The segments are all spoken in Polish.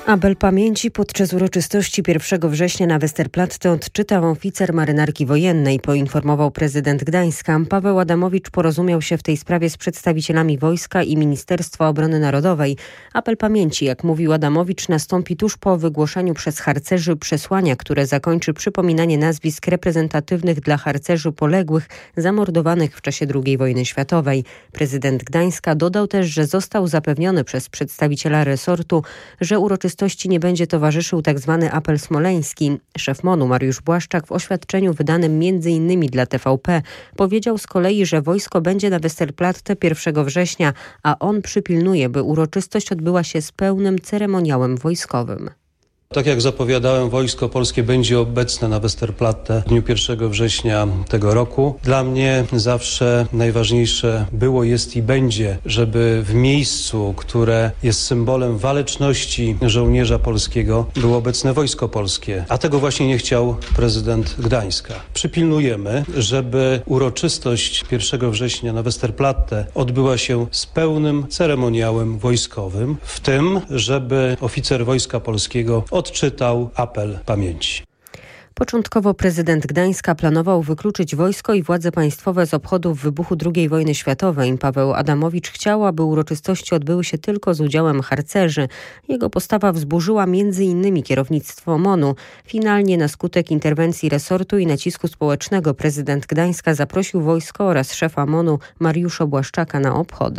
Apel pamięci podczas uroczystości 1 września na Westerplatte odczytał oficer marynarki wojennej, poinformował prezydent Gdańska. Paweł Adamowicz porozumiał się w tej sprawie z przedstawicielami wojska i Ministerstwa Obrony Narodowej. Apel pamięci, jak mówił Adamowicz, nastąpi tuż po wygłoszeniu przez harcerzy przesłania, które zakończy przypominanie nazwisk reprezentatywnych dla harcerzy poległych, zamordowanych w czasie II wojny światowej. Prezydent Gdańska dodał też, że został zapewniony przez przedstawiciela resortu, że uroczystości nie będzie towarzyszył tzw. apel smoleński. Szef MON-u Mariusz Błaszczak w oświadczeniu wydanym m.in. dla TVP powiedział z kolei, że wojsko będzie na Westerplatte 1 września, a on przypilnuje, by uroczystość odbyła się z pełnym ceremoniałem wojskowym. Tak jak zapowiadałem, Wojsko Polskie będzie obecne na Westerplatte w dniu 1 września tego roku. Dla mnie zawsze najważniejsze było, jest i będzie, żeby w miejscu, które jest symbolem waleczności żołnierza polskiego, było obecne Wojsko Polskie. A tego właśnie nie chciał prezydent Gdańska. Przypilnujemy, żeby uroczystość 1 września na Westerplatte odbyła się z pełnym ceremoniałem wojskowym, w tym, żeby oficer Wojska Polskiego odczytał apel pamięci. Początkowo prezydent Gdańska planował wykluczyć wojsko i władze państwowe z obchodów wybuchu II wojny światowej. Paweł Adamowicz chciał, aby uroczystości odbyły się tylko z udziałem harcerzy. Jego postawa wzburzyła m.in. kierownictwo MON-u. Finalnie na skutek interwencji resortu i nacisku społecznego prezydent Gdańska zaprosił wojsko oraz szefa MON-u Mariusza Błaszczaka na obchody.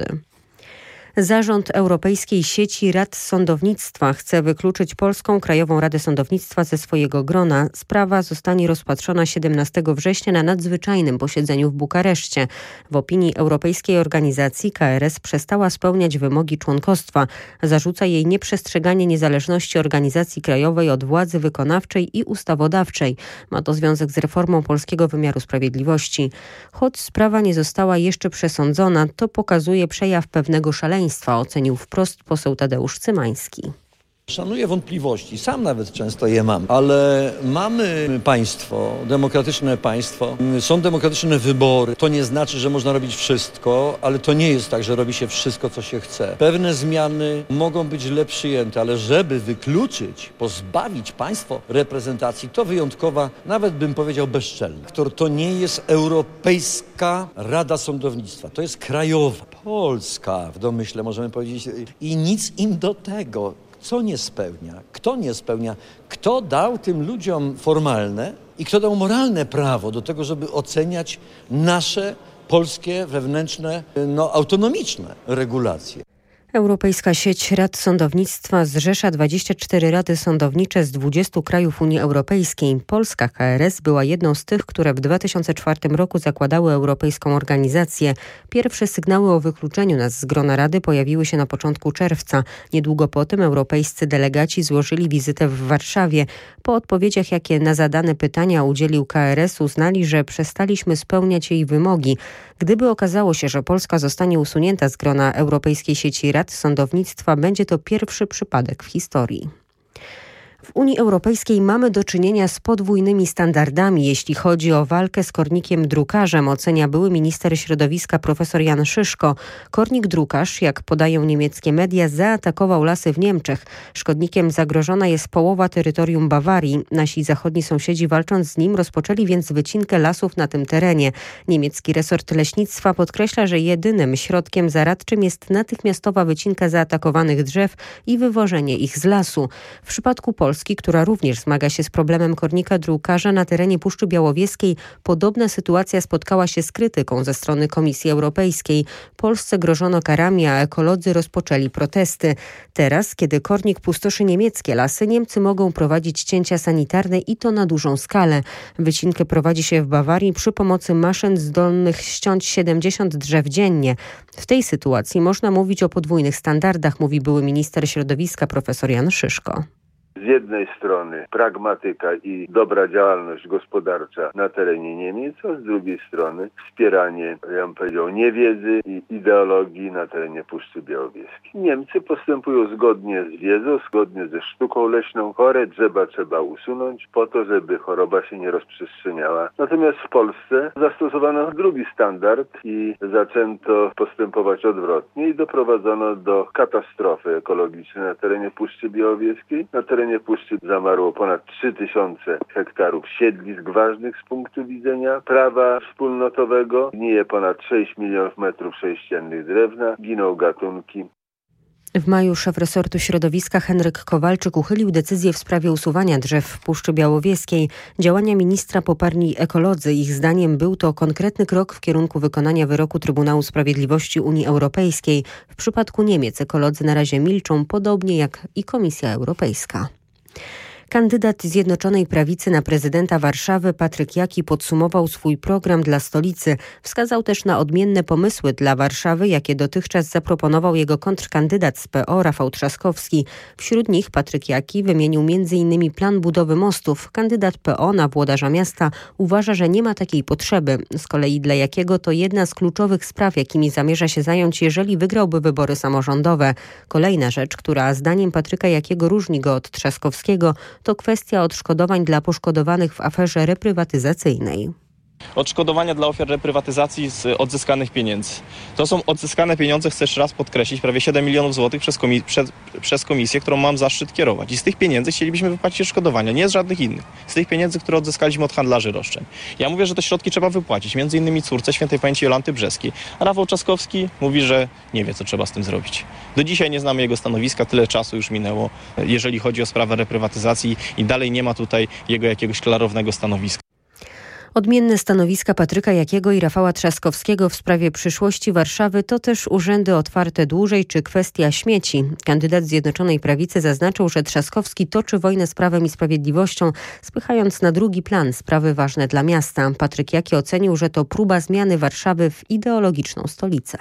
Zarząd Europejskiej Sieci Rad Sądownictwa chce wykluczyć Polską Krajową Radę Sądownictwa ze swojego grona. Sprawa zostanie rozpatrzona 17 września na nadzwyczajnym posiedzeniu w Bukareszcie. W opinii europejskiej organizacji KRS przestała spełniać wymogi członkostwa. Zarzuca jej nieprzestrzeganie niezależności organizacji krajowej od władzy wykonawczej i ustawodawczej. Ma to związek z reformą polskiego wymiaru sprawiedliwości. Choć sprawa nie została jeszcze przesądzona, to pokazuje przejaw pewnego szaleństwa, ocenił wprost poseł Tadeusz Cymański. Szanuję wątpliwości, sam nawet często je mam, ale mamy państwo, demokratyczne państwo, są demokratyczne wybory. To nie znaczy, że można robić wszystko, ale to nie jest tak, że robi się wszystko, co się chce. Pewne zmiany mogą być źle przyjęte, ale żeby wykluczyć, pozbawić państwo reprezentacji, to wyjątkowa, nawet bym powiedział bezczelna. To nie jest Europejska Rada Sądownictwa, to jest krajowa, polska w domyśle możemy powiedzieć i nic im do tego. Co nie spełnia? Kto nie spełnia? Kto dał tym ludziom formalne i kto dał moralne prawo do tego, żeby oceniać nasze polskie, wewnętrzne, autonomiczne regulacje? Europejska Sieć Rad Sądownictwa zrzesza 24 rady sądownicze z 20 krajów Unii Europejskiej. Polska KRS była jedną z tych, które w 2004 roku zakładały europejską organizację. Pierwsze sygnały o wykluczeniu nas z grona Rady pojawiły się na początku czerwca. Niedługo po tym europejscy delegaci złożyli wizytę w Warszawie. Po odpowiedziach, jakie na zadane pytania udzielił KRS, uznali, że przestaliśmy spełniać jej wymogi. Gdyby okazało się, że Polska zostanie usunięta z grona Europejskiej Sieci Rad Sądownictwa, będzie to pierwszy przypadek w historii. W Unii Europejskiej mamy do czynienia z podwójnymi standardami, jeśli chodzi o walkę z kornikiem drukarzem, ocenia były minister środowiska profesor Jan Szyszko. Kornik drukarz, jak podają niemieckie media, zaatakował lasy w Niemczech. Szkodnikiem zagrożona jest połowa terytorium Bawarii. Nasi zachodni sąsiedzi, walcząc z nim, rozpoczęli więc wycinkę lasów na tym terenie. Niemiecki resort leśnictwa podkreśla, że jedynym środkiem zaradczym jest natychmiastowa wycinka zaatakowanych drzew i wywożenie ich z lasu. W przypadku Polski, która również zmaga się z problemem kornika drukarza na terenie Puszczy Białowieskiej, podobna sytuacja spotkała się z krytyką ze strony Komisji Europejskiej. Polsce grożono karami, a ekolodzy rozpoczęli protesty. Teraz, kiedy kornik pustoszy niemieckie lasy, Niemcy mogą prowadzić cięcia sanitarne i to na dużą skalę. Wycinkę prowadzi się w Bawarii przy pomocy maszyn zdolnych ściąć 70 drzew dziennie. W tej sytuacji można mówić o podwójnych standardach, mówi były minister środowiska profesor Jan Szyszko. z jednej strony pragmatyka i dobra działalność gospodarcza na terenie Niemiec, a z drugiej strony wspieranie, ja bym powiedział, niewiedzy i ideologii na terenie Puszczy Białowieskiej. Niemcy postępują zgodnie z wiedzą, zgodnie ze sztuką leśną. Chore drzewa trzeba usunąć po to, żeby choroba się nie rozprzestrzeniała. Natomiast w Polsce zastosowano drugi standard i zaczęto postępować odwrotnie i doprowadzono do katastrofy ekologicznej na terenie Puszczy Białowieskiej. Na terenie Puszczy zamarło ponad 3000 hektarów siedlisk ważnych z punktu widzenia prawa wspólnotowego. Gnije ponad 6 milionów metrów sześciennych drewna, giną gatunki. W maju szef resortu środowiska Henryk Kowalczyk uchylił decyzję w sprawie usuwania drzew w Puszczy Białowieskiej. Działania ministra poparli ekolodzy. Ich zdaniem był to konkretny krok w kierunku wykonania wyroku Trybunału Sprawiedliwości Unii Europejskiej. W przypadku Niemiec ekolodzy na razie milczą, podobnie jak i Komisja Europejska. Kandydat Zjednoczonej Prawicy na prezydenta Warszawy Patryk Jaki podsumował swój program dla stolicy. Wskazał też na odmienne pomysły dla Warszawy, jakie dotychczas zaproponował jego kontrkandydat z PO Rafał Trzaskowski. Wśród nich Patryk Jaki wymienił m.in. plan budowy mostów. Kandydat PO na włodarza miasta uważa, że nie ma takiej potrzeby. Z kolei dla Jakiego to jedna z kluczowych spraw, jakimi zamierza się zająć, jeżeli wygrałby wybory samorządowe. Kolejna rzecz, która zdaniem Patryka Jakiego różni go od Trzaskowskiego, to kwestia odszkodowań dla poszkodowanych w aferze reprywatyzacyjnej. Odszkodowania dla ofiar reprywatyzacji z odzyskanych pieniędzy. To są odzyskane pieniądze, chcę jeszcze raz podkreślić, prawie 7 milionów złotych przez komisję, którą mam zaszczyt kierować. I z tych pieniędzy chcielibyśmy wypłacić odszkodowania, nie z żadnych innych. Z tych pieniędzy, które odzyskaliśmy od handlarzy roszczeń. Ja mówię, że te środki trzeba wypłacić, między innymi córce świętej pamięci Jolanty Brzeskiej. A Rafał Trzaskowski mówi, że nie wie, co trzeba z tym zrobić. Do dzisiaj nie znamy jego stanowiska, tyle czasu już minęło, jeżeli chodzi o sprawę reprywatyzacji i dalej nie ma tutaj jego jakiegoś klarownego stanowiska. Odmienne stanowiska Patryka Jakiego i Rafała Trzaskowskiego w sprawie przyszłości Warszawy to też urzędy otwarte dłużej czy kwestia śmieci. Kandydat Zjednoczonej Prawicy zaznaczył, że Trzaskowski toczy wojnę z Prawem i Sprawiedliwością, spychając na drugi plan sprawy ważne dla miasta. Patryk Jaki ocenił, że to próba zmiany Warszawy w ideologiczną stolicę.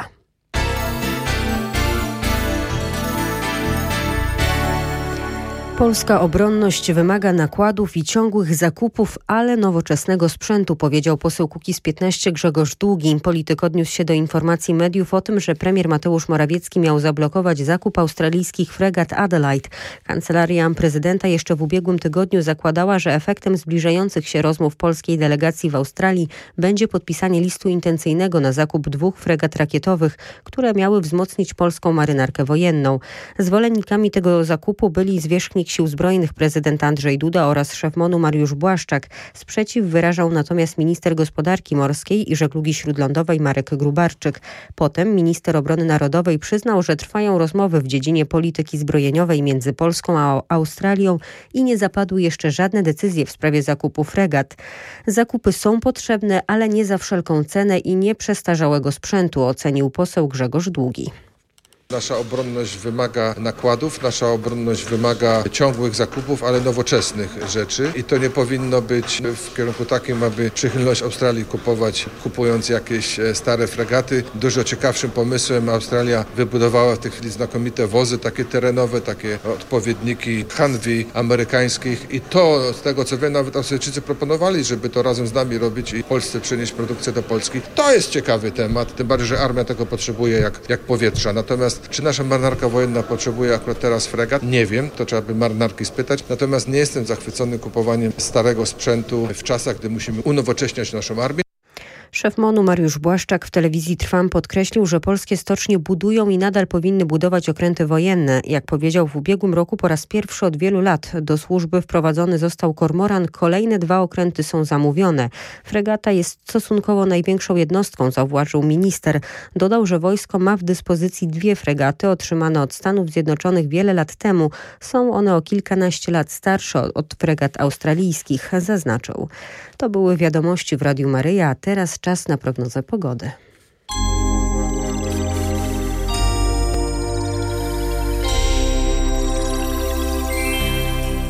Polska obronność wymaga nakładów i ciągłych zakupów, ale nowoczesnego sprzętu, powiedział poseł Kukiz15 Grzegorz Długi. Polityk odniósł się do informacji mediów o tym, że premier Mateusz Morawiecki miał zablokować zakup australijskich fregat Adelaide. Kancelaria prezydenta jeszcze w ubiegłym tygodniu zakładała, że efektem zbliżających się rozmów polskiej delegacji w Australii będzie podpisanie listu intencyjnego na zakup 2 fregat rakietowych, które miały wzmocnić polską marynarkę wojenną. Zwolennikami tego zakupu byli zwierzchnik Sił Zbrojnych prezydent Andrzej Duda oraz szef MON-u Mariusz Błaszczak. Sprzeciw wyrażał natomiast minister gospodarki morskiej i żeglugi śródlądowej Marek Grubarczyk. Potem minister obrony narodowej przyznał, że trwają rozmowy w dziedzinie polityki zbrojeniowej między Polską a Australią i nie zapadły jeszcze żadne decyzje w sprawie zakupu fregat. Zakupy są potrzebne, ale nie za wszelką cenę i nie przestarzałego sprzętu, ocenił poseł Grzegorz Długi. Nasza obronność wymaga nakładów, nasza obronność wymaga ciągłych zakupów, ale nowoczesnych rzeczy i to nie powinno być w kierunku takim, aby przychylność Australii kupując jakieś stare fregaty. Dużo ciekawszym pomysłem Australia wybudowała w tej chwili znakomite wozy takie terenowe, takie odpowiedniki Humvee amerykańskich i to, z tego co wiem, nawet Australijczycy proponowali, żeby to razem z nami robić i Polsce przenieść produkcję do Polski. To jest ciekawy temat, tym bardziej, że armia tego potrzebuje jak powietrza. Natomiast czy nasza marynarka wojenna potrzebuje akurat teraz fregat? Nie wiem, to trzeba by marynarki spytać. Natomiast nie jestem zachwycony kupowaniem starego sprzętu w czasach, gdy musimy unowocześniać naszą armię. Szef MON-u Mariusz Błaszczak w telewizji Trwam podkreślił, że polskie stocznie budują i nadal powinny budować okręty wojenne. Jak powiedział, w ubiegłym roku po raz pierwszy od wielu lat do służby wprowadzony został kormoran. Kolejne 2 okręty są zamówione. Fregata jest stosunkowo największą jednostką, zauważył minister. Dodał, że wojsko ma w dyspozycji 2 fregaty otrzymane od Stanów Zjednoczonych wiele lat temu. Są one o kilkanaście lat starsze od fregat australijskich, zaznaczył. To były wiadomości w Radiu Maryja, a teraz czas na prognozę pogody.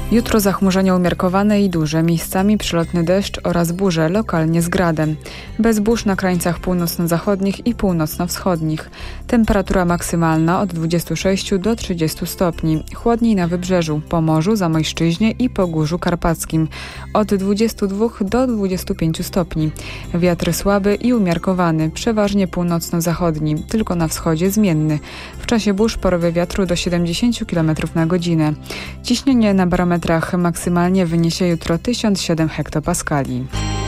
Jutro zachmurzenie umiarkowane i duże, miejscami przelotny deszcz oraz burze, lokalnie z gradem. Bez burz na krańcach północno-zachodnich i północno-wschodnich. Temperatura maksymalna od 26 do 30 stopni. Chłodniej na wybrzeżu, Pomorzu, Zamojszczyźnie i Pogórzu Karpackim. Od 22 do 25 stopni. Wiatr słaby i umiarkowany, przeważnie północno-zachodni, tylko na wschodzie zmienny. W czasie burz porywy wiatru do 70 km na godzinę. Ciśnienie na barometrach maksymalnie wyniesie jutro 1007 hektopaskali.